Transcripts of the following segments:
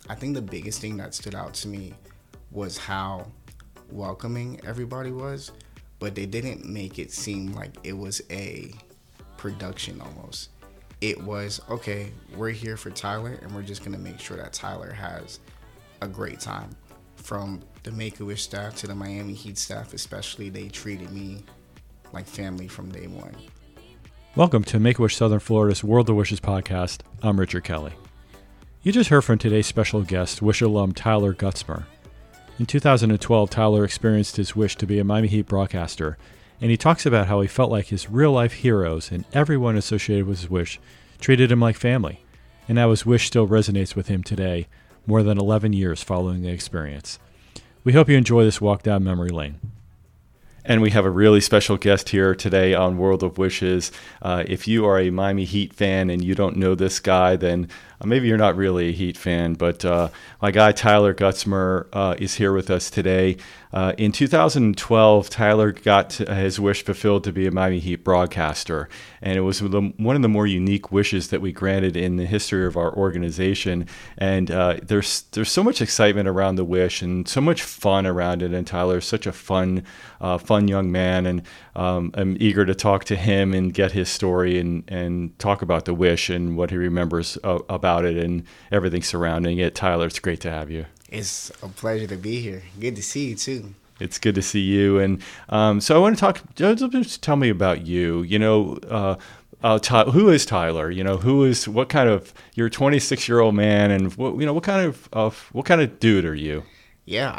I think the biggest thing that stood out to me was how welcoming everybody was, but they didn't make it seem like it was a production almost. It was, okay, we're here for Tyler and we're just going to make sure that Tyler has a great time. From the Make-A-Wish staff to the Miami Heat staff especially, they treated me like family from day one. Welcome to Make-A-Wish Southern Florida's World of Wishes podcast. I'm Richard Kelly. You just heard from today's special guest, Wish alum Tyler Gutzmer. In 2012, Tyler experienced his wish to be a Miami Heat broadcaster, and he talks about how he felt like his real-life heroes and everyone associated with his wish treated him like family, and how his wish still resonates with him today, more than 11 years following the experience. We hope you enjoy this walk down memory lane. And we have a really special guest here today on World of Wishes. If you are a Miami Heat fan and you don't know this guy, then maybe you're not really a Heat fan. But my guy Tyler Gutzmer is here with us today. In 2012, Tyler got his wish fulfilled to be a Miami Heat broadcaster. And it was one of the more unique wishes that we granted in the history of our organization. And there's so much excitement around the wish and so much fun around it. And Tyler's such a fun young man, and I'm eager to talk to him and get his story and talk about the wish and what he remembers about it and everything surrounding it. Tyler, it's great to have you. It's a pleasure to be here. Good to see you too. It's good to see you. And so I want to talk, just tell me about you. You know, who is Tyler? You know, what kind of, you're a 26-year-old man, and what kind of dude are you? Yeah,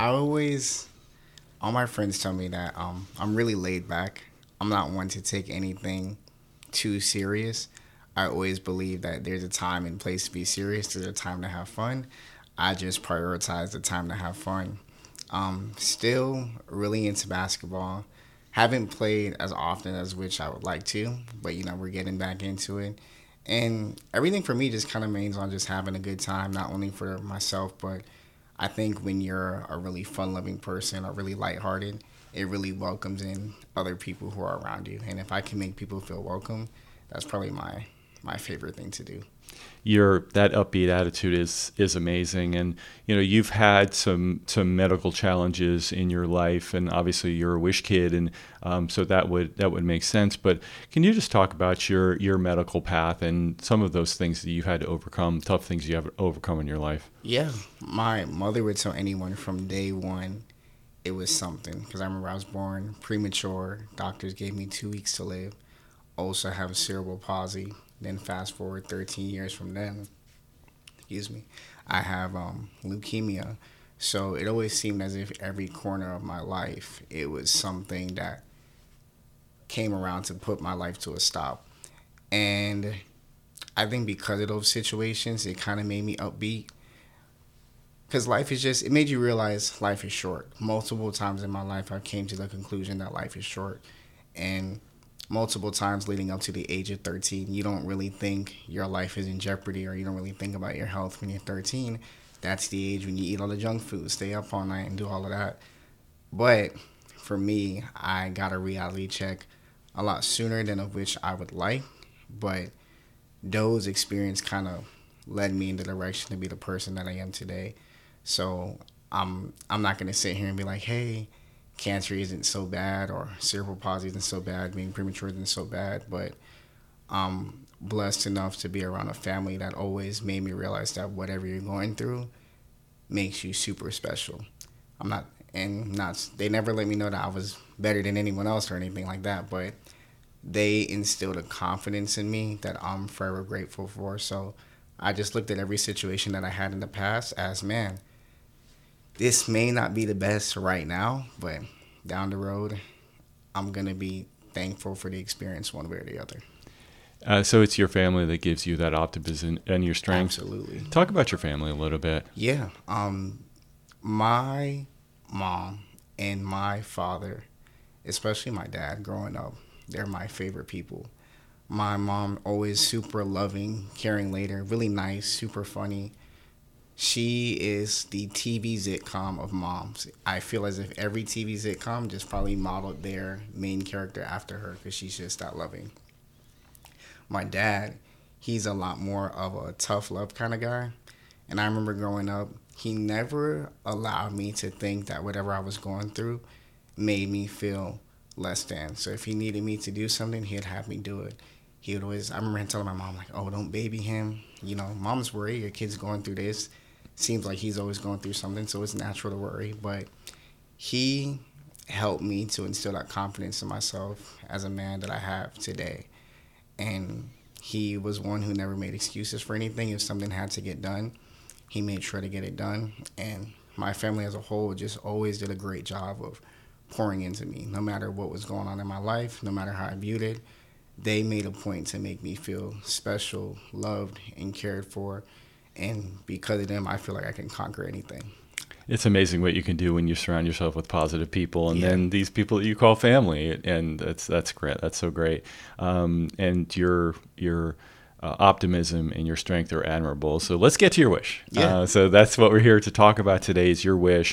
all my friends tell me that I'm really laid back. I'm not one to take anything too serious. I always believe that there's a time and place to be serious. There's a time to have fun. I just prioritize the time to have fun. Still really into basketball. Haven't played as often as which I would like to, but we're getting back into it. And everything for me just kind of remains on just having a good time, not only for myself, but I think when you're a really fun-loving person or really lighthearted, it really welcomes in other people who are around you. And if I can make people feel welcome, that's probably my favorite thing to do. That upbeat attitude is amazing, and you've had some medical challenges in your life, and obviously you're a wish kid, and so that would make sense. But can you just talk about your medical path and some of those things that you had to overcome, tough things you have to overcome in your life? Yeah, my mother would tell anyone from day one it was something, because I remember I was born premature. Doctors gave me 2 weeks to live. Also have cerebral palsy. Then fast forward 13 years from then, I have leukemia. So it always seemed as if every corner of my life, it was something that came around to put my life to a stop. And I think because of those situations, it kind of made me upbeat. Because it made you realize life is short. Multiple times in my life, I came to the conclusion that life is short. And multiple times leading up to the age of 13, you don't really think your life is in jeopardy, or you don't really think about your health when you're 13. That's the age when you eat all the junk food, stay up all night, and do all of that. But for me, I got a reality check a lot sooner than of which I would like. But those experiences kind of led me in the direction to be the person that I am today. So I'm not going to sit here and be like, hey, cancer isn't so bad, or cerebral palsy isn't so bad, being premature isn't so bad, but I'm blessed enough to be around a family that always made me realize that whatever you're going through makes you super special. They never let me know that I was better than anyone else or anything like that, but they instilled a confidence in me that I'm forever grateful for. So I just looked at every situation that I had in the past as, man, this may not be the best right now, but down the road, I'm going to be thankful for the experience one way or the other. So it's your family that gives you that optimism and your strength? Absolutely. Talk about your family a little bit. Yeah. My mom and my father, especially my dad growing up, they're my favorite people. My mom, always super loving, caring lady, really nice, super funny. She is the TV sitcom of moms. I feel as if every TV sitcom just probably modeled their main character after her, because she's just that loving. My dad, he's a lot more of a tough love kind of guy. And I remember growing up, he never allowed me to think that whatever I was going through made me feel less than. So if he needed me to do something, he'd have me do it. He would always, I remember him telling my mom, like, oh, don't baby him. You know, mom's worried, your kid's going through this. Seems like he's always going through something, so it's natural to worry. But he helped me to instill that confidence in myself as a man that I have today. And he was one who never made excuses for anything. If something had to get done, he made sure to get it done. And my family as a whole just always did a great job of pouring into me. No matter what was going on in my life, no matter how I viewed it, they made a point to make me feel special, loved, and cared for. And because of them, I feel like I can conquer anything. It's amazing what you can do when you surround yourself with positive people, and then these people that you call family, and that's great. That's so great. And your optimism and your strength are admirable. So let's get to your wish. Yeah. So that's what we're here to talk about today is your wish.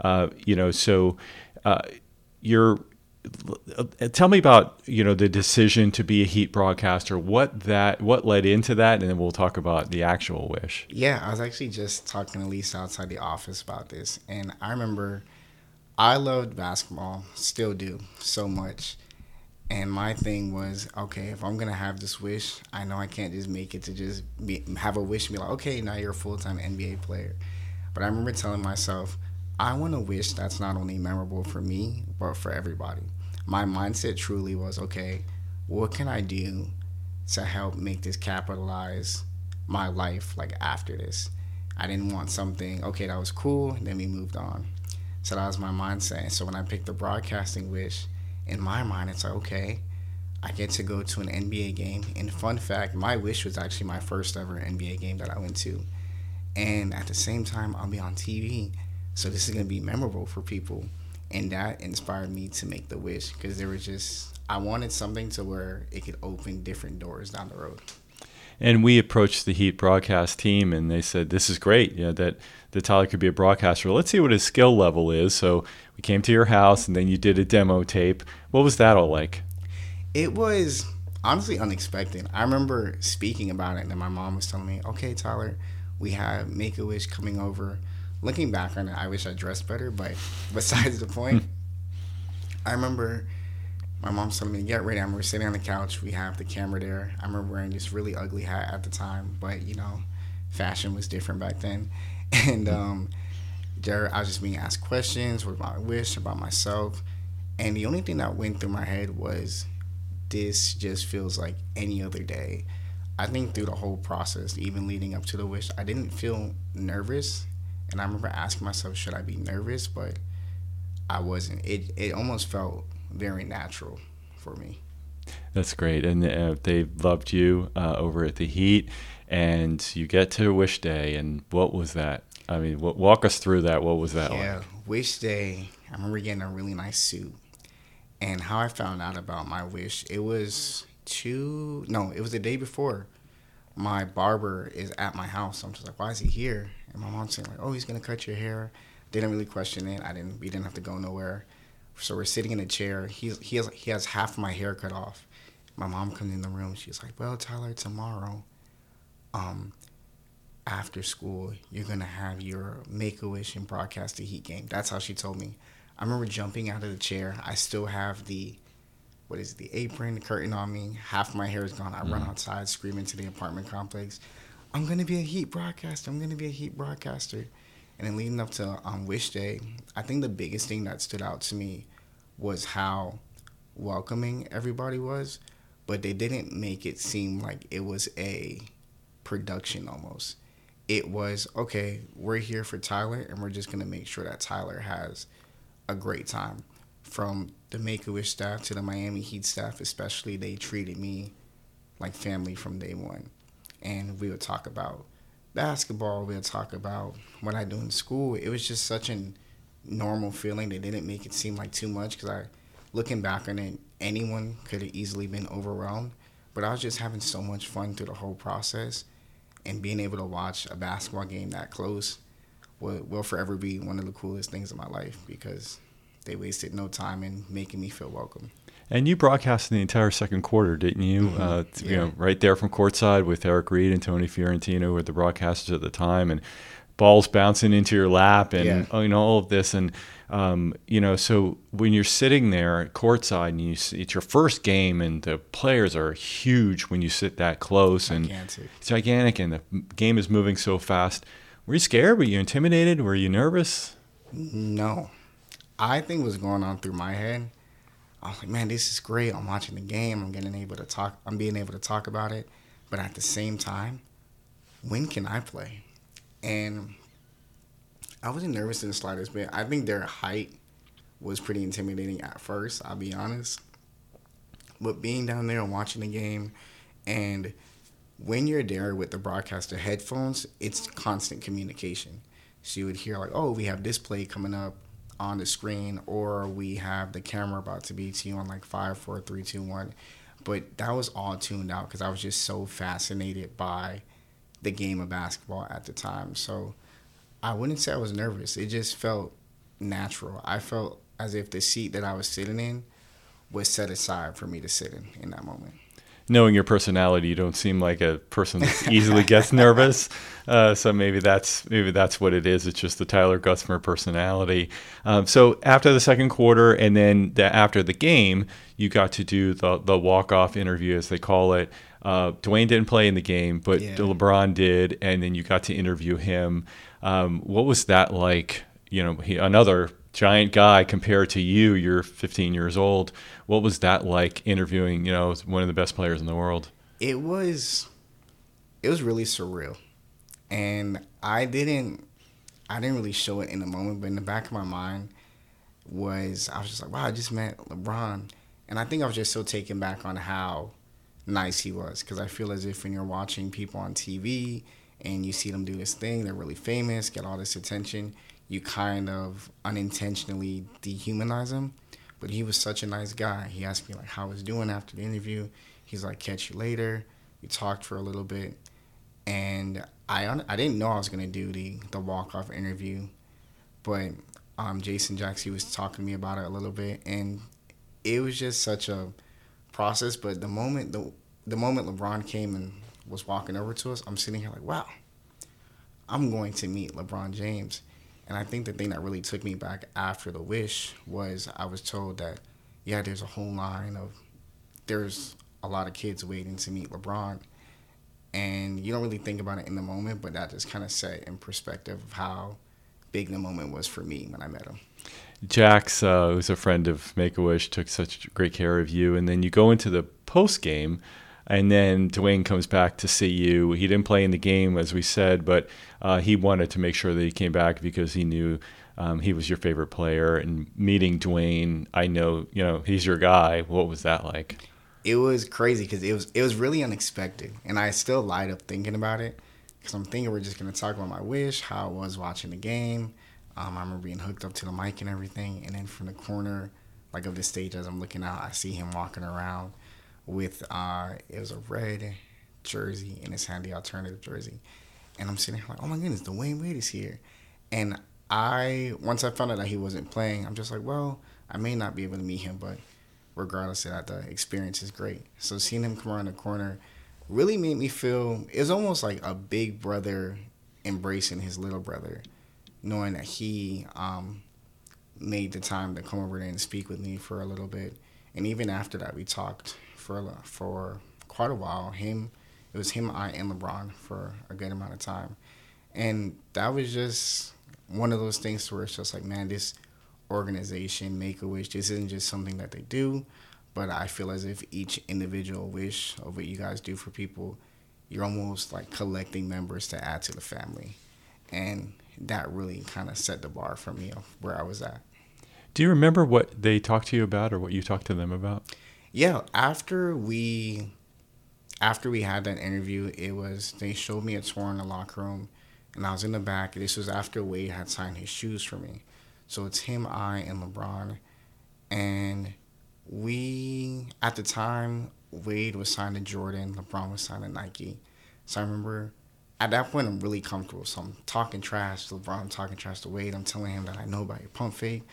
Tell me about, the decision to be a Heat broadcaster, what led into that, and then we'll talk about the actual wish. Yeah, I was actually just talking to Lisa outside the office about this, and I remember I loved basketball, still do, so much. And my thing was, okay, if I'm going to have this wish, I know I can't just make it to just have a wish and be like, okay, now you're a full-time NBA player. But I remember telling myself, I want a wish that's not only memorable for me, but for everybody. My mindset truly was, okay, what can I do to help make this capitalize my life like after this? I didn't want something, okay, that was cool, and then we moved on. So that was my mindset. So when I picked the broadcasting wish, in my mind, it's like, okay, I get to go to an NBA game. And fun fact, my wish was actually my first ever NBA game that I went to. And at the same time, I'll be on TV. So this is going to be memorable for people. And that inspired me to make the wish because I wanted something to where it could open different doors down the road. And we approached the Heat broadcast team, and they said, this is great, that Tyler could be a broadcaster. Let's see what his skill level is. So we came to your house, and then you did a demo tape. What was that all like? It was honestly unexpected. I remember speaking about it, and then my mom was telling me, okay, Tyler, we have Make-A-Wish coming over. Looking back on it, I wish I dressed better, but besides the point, I remember my mom's telling me to get ready. I remember sitting on the couch. We have the camera there. I remember wearing this really ugly hat at the time, but, fashion was different back then. And I was just being asked questions with my wish about myself. And the only thing that went through my head was, this just feels like any other day. I think through the whole process, even leading up to the wish, I didn't feel nervous. And I remember asking myself, should I be nervous? But I wasn't. It almost felt very natural for me. That's great. And they loved you over at the Heat. And you get to Wish Day. And what was that? I mean, walk us through that. What was that like? Yeah, Wish Day, I remember getting a really nice suit. And how I found out about my wish, it was the day before. My barber is at my house. I'm just like, why is he here? And my mom's saying, like, oh, he's going to cut your hair. Didn't really question it. We didn't have to go nowhere. So we're sitting in a chair. He has half my hair cut off. My mom comes in the room. She's like, well, Tyler, tomorrow, after school, you're going to have your Make-A-Wish and broadcast the Heat game. That's how she told me. I remember jumping out of the chair. I still have the apron, the curtain on me. Half my hair is gone. I run outside screaming to the apartment complex, I'm going to be a Heat broadcaster. I'm going to be a Heat broadcaster. And then leading up to Wish Day, I think the biggest thing that stood out to me was how welcoming everybody was, but they didn't make it seem like it was a production almost. It was, okay, we're here for Tyler, and we're just going to make sure that Tyler has a great time. From the Make-A-Wish staff to the Miami Heat staff especially, they treated me like family from day one. And we would talk about basketball. We would talk about what I do in school. It was just such a normal feeling. They didn't make it seem like too much because looking back on it, anyone could have easily been overwhelmed. But I was just having so much fun through the whole process. And being able to watch a basketball game that close will forever be one of the coolest things in my life because they wasted no time in making me feel welcome. And you broadcasted the entire second quarter, didn't you? Mm-hmm. You know, right there from courtside with Eric Reed and Tony Fiorentino, who were the broadcasters at the time, and balls bouncing into your lap, and you know, all of this. And you know, so when you're sitting there at courtside and it's your first game, and the players are huge when you sit that close, Gigantic. and it's gigantic, and the game is moving so fast. Were you scared? Were you intimidated? Were you nervous? No. I think what's going on through my head, I was like, man, this is great. I'm watching the game. I'm being able to talk about it. But at the same time, when can I play? And I wasn't nervous in the slightest bit. I think their height was pretty intimidating at first, I'll be honest. But being down there and watching the game, and when you're there with the broadcaster headphones, it's constant communication. So you would hear like, oh, we have this play coming up on the screen, or we have the camera about to be to you on like 5, 4, 3, 2, 1. But that was all tuned out because I was just so fascinated by the game of basketball at the time. So I wouldn't say I was nervous. It just felt natural. I felt as if the seat that I was sitting in was set aside for me to sit in that moment. Knowing your personality, you don't seem like a person that easily gets nervous. So maybe that's what it is. It's just the Tyler Gutzmer personality. So after the second quarter, and then after the game, you got to do the walk-off interview, as they call it. Dwayne didn't play in the game, but LeBron did, and then you got to interview him. What was that like? You know, another giant guy compared to you. You're 15 years old. What was that like interviewing, you know, one of the best players in the world? It was really surreal. And I didn't really show it in the moment, but in the back of my mind I was just like, wow, I just met LeBron. And I think I was just so taken back on how nice he was, because I feel as if when you're watching people on TV and you see them do this thing, they're really famous, get all this attention, you kind of unintentionally dehumanize them. But he was such a nice guy. He asked me like how I was doing after the interview. He's like, catch you later. We talked for a little bit. And I didn't know I was going to do the walk-off interview. But Jason Jackson was talking to me about it a little bit. And it was just such a process. But the moment LeBron came and was walking over to us, I'm sitting here like, wow, I'm going to meet LeBron James. And I think the thing that really took me back after the wish was I was told that, yeah, there's a lot of kids waiting to meet LeBron. And you don't really think about it in the moment, but that just kind of set in perspective of how big the moment was for me when I met him. Jax, who's a friend of Make-A-Wish, took such great care of you. And then you go into the post-game, and then Dwayne comes back to see you. He didn't play in the game, as we said, but he wanted to make sure that he came back because he knew he was your favorite player. And meeting Dwayne, I know, you know, he's your guy. What was that like? It was crazy because it was really unexpected. And I still light up thinking about it because I'm thinking we're just going to talk about my wish, how I was watching the game. I remember being hooked up to the mic and everything. And then from the corner like of the stage as I'm looking out, I see him walking around with it was a red jersey in his hand, the alternative jersey. And I'm sitting here like, oh my goodness, Dwayne Wade is here. And once I found out that he wasn't playing, I'm just like, well, I may not be able to meet him, but regardless of that, the experience is great. So seeing him come around the corner really made me feel, it was almost like a big brother embracing his little brother, knowing that he made the time to come over there and speak with me for a little bit. And even after that, we talked for quite a while. It was him, I, and LeBron for a good amount of time. And that was just one of those things where it's just like, man, this organization, Make-A-Wish, this isn't just something that they do, but I feel as if each individual wish of what you guys do for people, you're almost like collecting members to add to the family. And that really kind of set the bar for me of where I was at. Do you remember what they talked to you about or what you talked to them about? Yeah, after we had that interview, they showed me a tour in the locker room, and I was in the back. This was after Wade had signed his shoes for me. So it's him, I, and LeBron. And at the time, Wade was signed to Jordan, LeBron was signed to Nike. So I remember at that point, I'm really comfortable. So I'm talking trash to LeBron, I'm talking trash to Wade. I'm telling him that I know about your pump fake.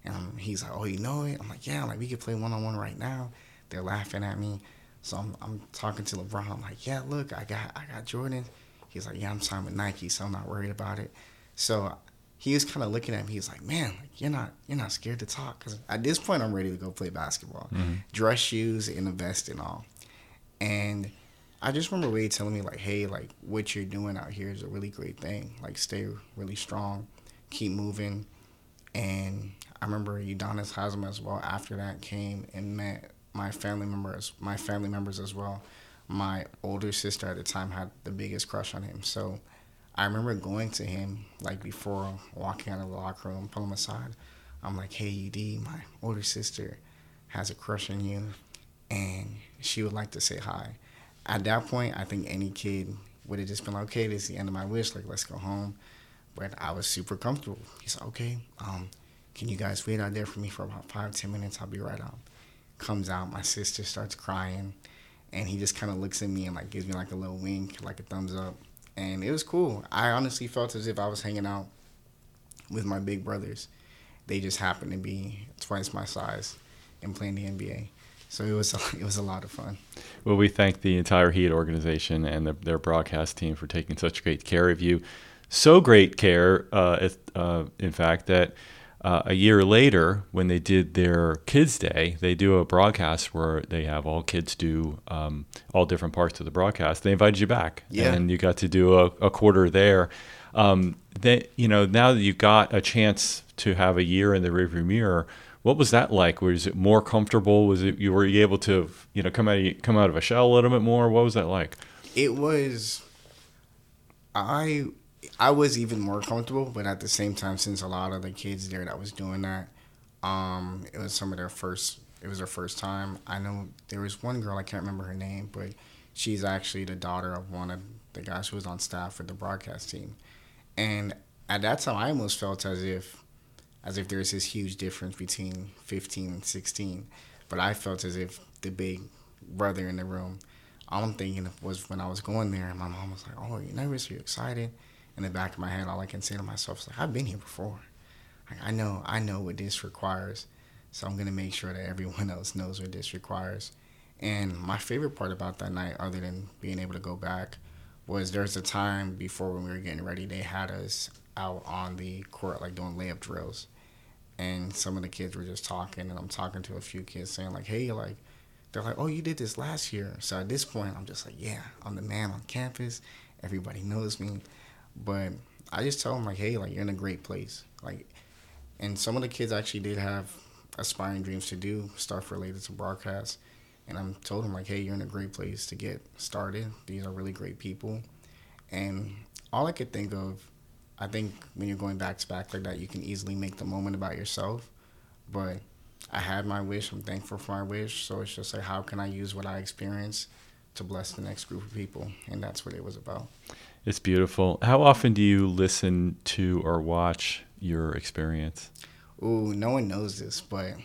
And he's like, oh, you know it? I'm like, yeah. I'm like, we could play one-on-one right now. They're laughing at me. So I'm talking to LeBron. I'm like, yeah, look, I got Jordan. He's like, yeah, I'm signed with Nike, so I'm not worried about it. So he was kind of looking at me. He's like, man, like, you're not scared to talk. Because at this point, I'm ready to go play basketball. Mm-hmm. Dress shoes and a vest and all. And I just remember Wade telling me, like, hey, like, what you're doing out here is a really great thing. Like, stay really strong. Keep moving. And I remember Udonis Haslem as well after that came and met my family members as well. My older sister at the time had the biggest crush on him. So I remember going to him, like, before walking out of the locker room, pull him aside. I'm like, hey, UD, my older sister has a crush on you, and she would like to say hi. At that point, I think any kid would have just been like, okay, this is the end of my wish, like, let's go home. But I was super comfortable. He's like, okay, can you guys wait out there for me for about 5-10 minutes? I'll be right out. Comes out, my sister starts crying, and he just kind of looks at me and, like, gives me, like, a little wink, like a thumbs up. And it was cool. I honestly felt as if I was hanging out with my big brothers. They just happened to be twice my size and playing the NBA. So it was a lot of fun. Well, we thank the entire Heat organization and their broadcast team for taking such great care of you. So great care, in fact, that a year later, when they did their Kids Day, they do a broadcast where they have all kids do all different parts of the broadcast. They invited you back, and you got to do a quarter there. Now that you got a chance to have a year in the rearview mirror, what was that like? Was it more comfortable? Were you able to come out of a shell a little bit more? What was that like? It was. I was even more comfortable, but at the same time, since a lot of the kids there that was doing that, it was their first time. I know there was one girl, I can't remember her name, but she's actually the daughter of one of the guys who was on staff with the broadcast team. And at that time, I almost felt as if there's this huge difference between 15 and 16. But I felt as if the big brother in the room, all I'm thinking was when I was going there, and my mom was like, oh, are you nervous? Are you excited? In the back of my head, all I can say to myself is, like, I've been here before. Like, I know what this requires. So I'm going to make sure that everyone else knows what this requires. And my favorite part about that night, other than being able to go back, was there's a time before when we were getting ready, they had us out on the court, like, doing layup drills. And some of the kids were just talking, and I'm talking to a few kids saying, like, hey, like, they're like, oh, you did this last year. So at this point, I'm just like, yeah, I'm the man on campus. Everybody knows me. But I just tell them, like, hey, like, you're in a great place. Like, and some of the kids actually did have aspiring dreams to do stuff related to broadcast. And I told them, like, hey, you're in a great place to get started. These are really great people. And all I could think of, I think when you're going back to back like that, you can easily make the moment about yourself. But I had my wish. I'm thankful for my wish. So it's just like, how can I use what I experienced to bless the next group of people? And that's what it was about. It's beautiful. How often do you listen to or watch your experience? Ooh, no one knows this, but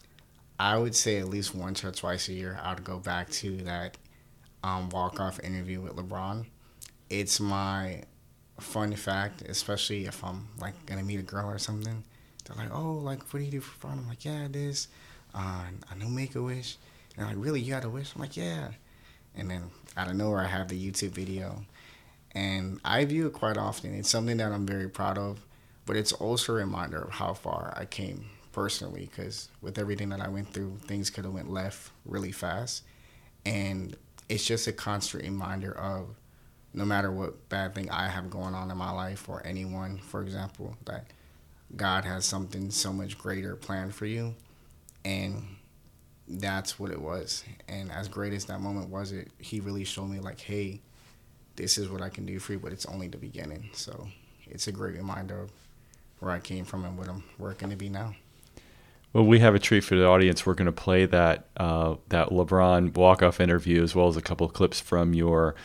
I would say at least once or twice a year, I would go back to that walk-off interview with LeBron. It's my fun fact, especially if I'm, like, going to meet a girl or something. They're like, oh, like, what do you do for fun? I'm like, yeah, this. I know Make-A-Wish. And they're like, really, you had a wish? I'm like, yeah. And then out of nowhere, I have the YouTube video. And I view it quite often. It's something that I'm very proud of, but it's also a reminder of how far I came personally, because with everything that I went through, things could have went left really fast. And it's just a constant reminder of no matter what bad thing I have going on in my life or anyone, for example, that God has something so much greater planned for you. And that's what it was. And as great as that moment was, he really showed me, like, hey, this is what I can do for you, but it's only the beginning. So it's a great reminder of where I came from and what I'm working to be now. Well, we have a treat for the audience. We're going to play that LeBron walk-off interview as well as a couple of clips from your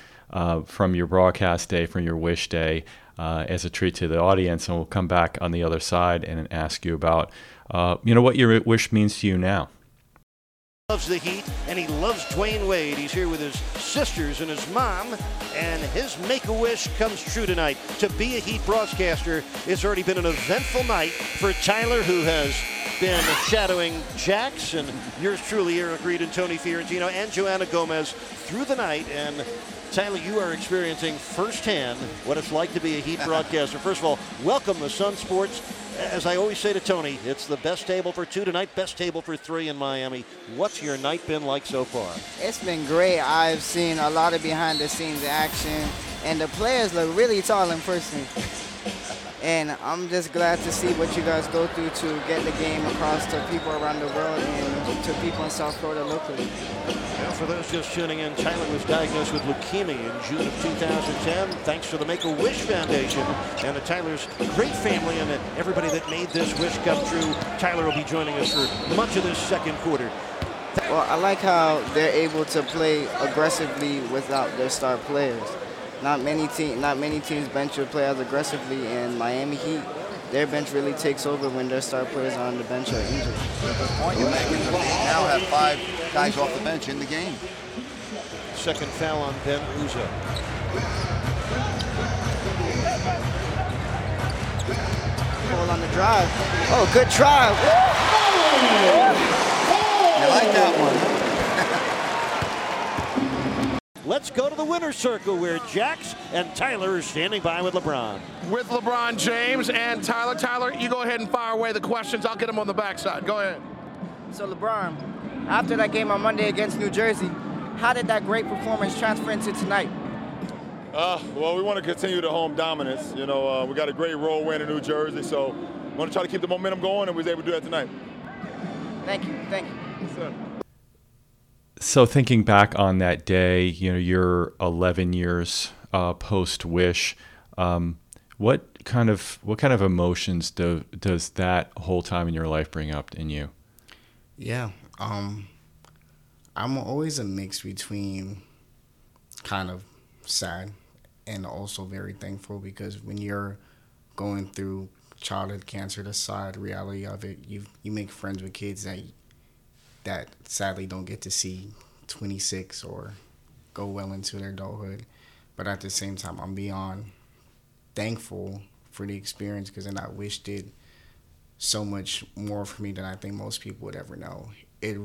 broadcast day, from your wish day, as a treat to the audience. And we'll come back on the other side and ask you about, what your wish means to you now. Loves the Heat, and he loves Dwayne Wade. He's here with his sisters and his mom, and his Make-A-Wish comes true tonight. To be a Heat broadcaster, it's already been an eventful night for Tyler, who has been shadowing Jax, and yours truly, Eric Reed and Tony Fiorentino, and Joanna Gomez through the night. And Tyler, you are experiencing firsthand what it's like to be a Heat broadcaster. First of all, welcome to Sun Sports. As I always say to Tony, it's the best table for two tonight, best table for three in Miami. What's your night been like so far? It's been great. I've seen a lot of behind-the-scenes action, and the players look really tall in person. And I'm just glad to see what you guys go through to get the game across to people around the world and to people in South Florida locally. Well, for those just tuning in, Tyler was diagnosed with leukemia in June of 2010, thanks to the Make-A-Wish Foundation and to Tyler's great family and everybody that made this wish come true. Tyler will be joining us for much of this second quarter. Well, I like how they're able to play aggressively without their star players. Not many teams bench will play as aggressively, and Miami Heat, their bench really takes over when their star players are on the bench or injured. The point you're making, the Heat now have 5 guys off the bench in the game. Second foul on Ben Uzo. Ball on the drive. Oh, good drive. You like that one? Let's go to the winner's circle where Jax and Tyler are standing by with LeBron. With LeBron James and Tyler. Tyler, you go ahead and fire away the questions. I'll get them on the backside. Go ahead. So LeBron, after that game on Monday against New Jersey, how did that great performance transfer into tonight? Well, we want to continue the home dominance. You know, we got a great road win in New Jersey, so we want to try to keep the momentum going, and we was able to do that tonight. Thank you. Thank you. Yes, sir. So thinking back on that day, you know, you're 11 years post-Wish. What kind of emotions does that whole time in your life bring up in you? Yeah, I'm always a mix between kind of sad and also very thankful, because when you're going through childhood cancer, the sad reality of it, you make friends with kids that sadly don't get to see 26 or go well into their adulthood. But at the same time, I'm beyond thankful for the experience, because then that Wish did so much more for me than I think most people would ever know. It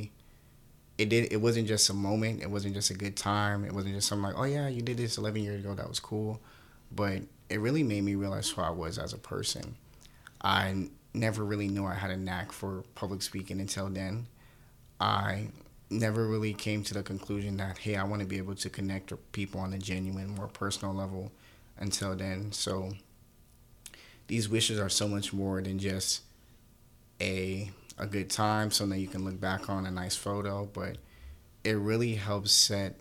wasn't just a moment. It wasn't just a good time. It wasn't just something like, oh yeah, you did this 11 years ago, that was cool. But it really made me realize who I was as a person. I never really knew I had a knack for public speaking until then. I never really came to the conclusion that, hey, I want to be able to connect with people on a genuine, more personal level until then. So these wishes are so much more than just a good time, something you can look back on, a nice photo, but it really helps it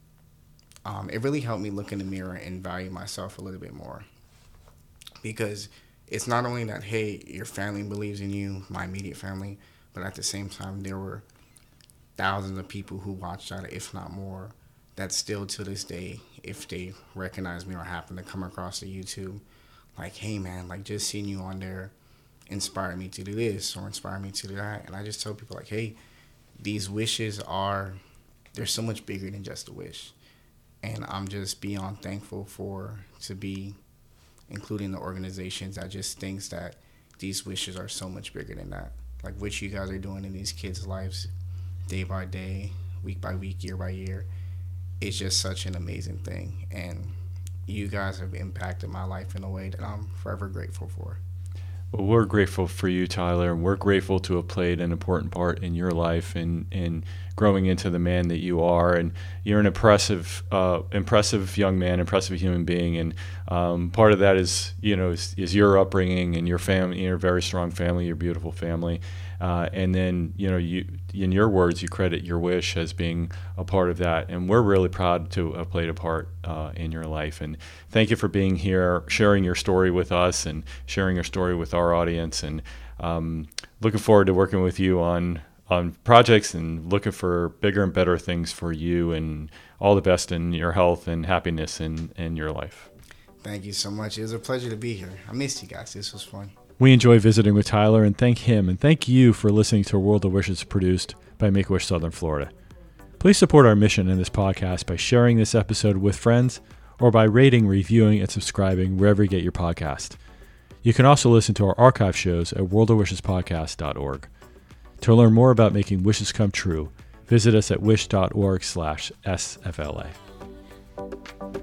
really helped me look in the mirror and value myself a little bit more. Because it's not only that, hey, your family believes in you, my immediate family, but at the same time, there were thousands of people who watched that, if not more, that still to this day, if they recognize me or happen to come across the YouTube, like, hey man, like just seeing you on there inspired me to do this or inspired me to do that. And I just tell people like, hey, these wishes they're so much bigger than just a wish. And I'm just beyond thankful to be including the organizations that just thinks that these wishes are so much bigger than that. Like what you guys are doing in these kids' lives day by day, week by week, year by year. It's just such an amazing thing. And you guys have impacted my life in a way that I'm forever grateful for. Well, we're grateful for you, Tyler, and we're grateful to have played an important part in your life and growing into the man that you are. And you're an impressive young man, impressive human being. And part of that is your upbringing and your family, your very strong family, your beautiful family. And then, you, in your words, you credit your wish as being a part of that. And we're really proud to have played a part in your life. And thank you for being here, sharing your story with us and sharing your story with our audience. And looking forward to working with you on projects and looking for bigger and better things for you, and all the best in your health and happiness in your life. Thank you so much. It was a pleasure to be here. I missed you guys. This was fun. We enjoy visiting with Tyler, and thank him and thank you for listening to World of Wishes, produced by Make-A-Wish Southern Florida. Please support our mission in this podcast by sharing this episode with friends or by rating, reviewing, and subscribing wherever you get your podcast. You can also listen to our archive shows at worldofwishespodcast.org. To learn more about making wishes come true, visit us at wish.org/SFLA.